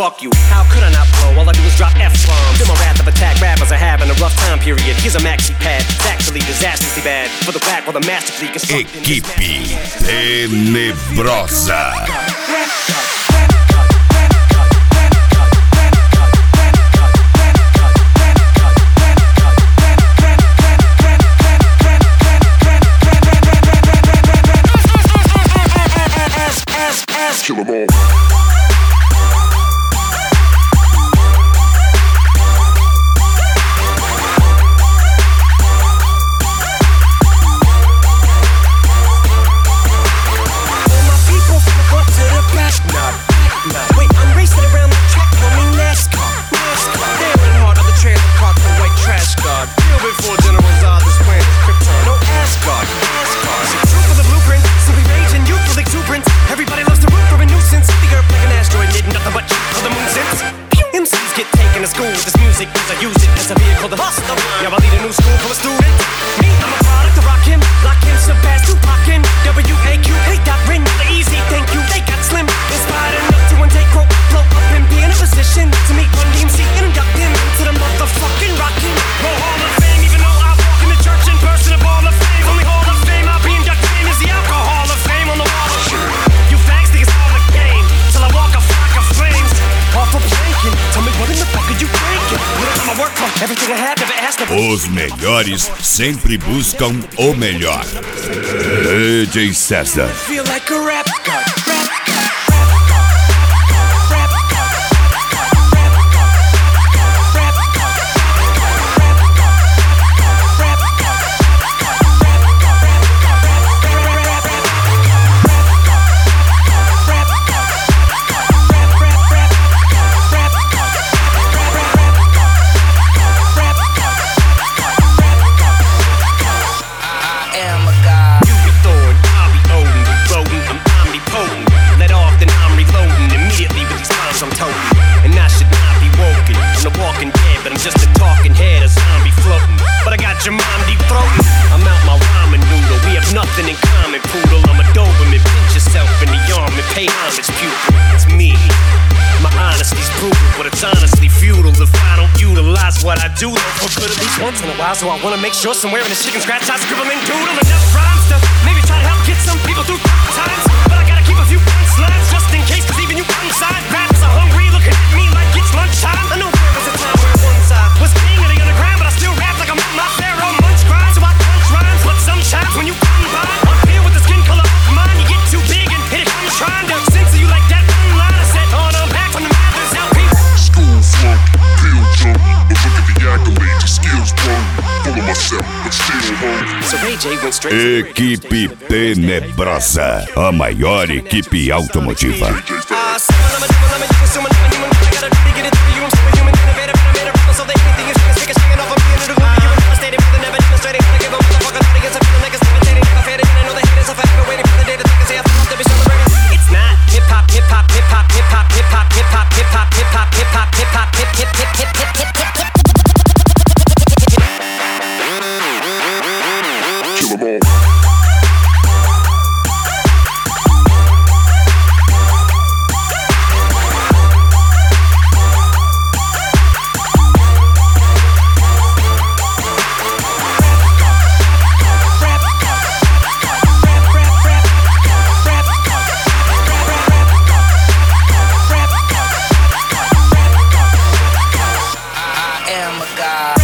fuck you. How could I not blow? All I do is drop F-bombs. Feel my wrath of attack rappers are having a rough time period. Here's a maxi pad, it's actually disastrously bad. For the whack while the masterfully constructed. Equipe Tenebrosa. Kill 'em all. Wait, I'm racing around the track, homie, NASCAR. Staring hard on the trailer park, the white trash guard. Feel before General Zod, this planet is Krypton. No Asgard. True for the blueprint, so we rage and youthful exuberance. Everybody loves to root for a nuisance. The earth like an asteroid, needing nothing but for the moon since. MCs get taken to school with this music, cause I use it as a vehicle to bust them. Now I lead a new school full of students. Me, I'm a product of Rakim, Lakim, Shabazz, Tupac-in, W-A-Q, hate that ring, the easy, thank you, they got slim. Inspired enough to one take quote, blow up and be in a position to meet one DMC and induct him into the motherfucking Rockin' Roll Hall of Fame. Even though I walk in the church in person of Hall of Fame, only Hall of Fame I'll be inducted in is the Alcohol of Fame on the wall of shame. You fags think it's all a game till I walk a flock of flames off of planking. Tell me what in the fuck are you thinking? I'ma work for everything I have, never asked for. Os melhores sempre buscam o melhor. DJ César. Feel like a rap god, rap god. Your mom deep throating. I'm out my ramen noodle. We have nothing in common, poodle. I'm a Doberman. Pinch yourself in the arm and pay homage, pupil. It's me. My honesty's brutal, but it's honestly futile if I don't utilize what I do for good at least once in a while. So I wanna make sure somewhere in this chicken scratch I scribble and doodle enough rhymes to maybe try to help get some people through times. But I gotta keep a few punchlines just in case, cause even you inside raps are hungry, looking at me like it's lunchtime. I know there was a time where once I was king of the underground, but I still rap like I'm not Pharaoh Munch grind. So I punch rhymes, but sometimes when you come by up here with the skin color of mine, you get too big and hit it. I'm trying to censor you like that one line I said on back from the Mathers LP. School flunk, pill jump, but look at the accolades, your skills blown. Full of myself, but still home. So Ray J went straight. Equipe Tenebrosa, a maior equipe automotiva. It's not hip hop, hip hop, hip hop, hip hop, hip hop, hip hop, hip hop, hip hop, hip hop, hip hop, hip hip hip hip hip hip hip. Kill 'em all. I am a god.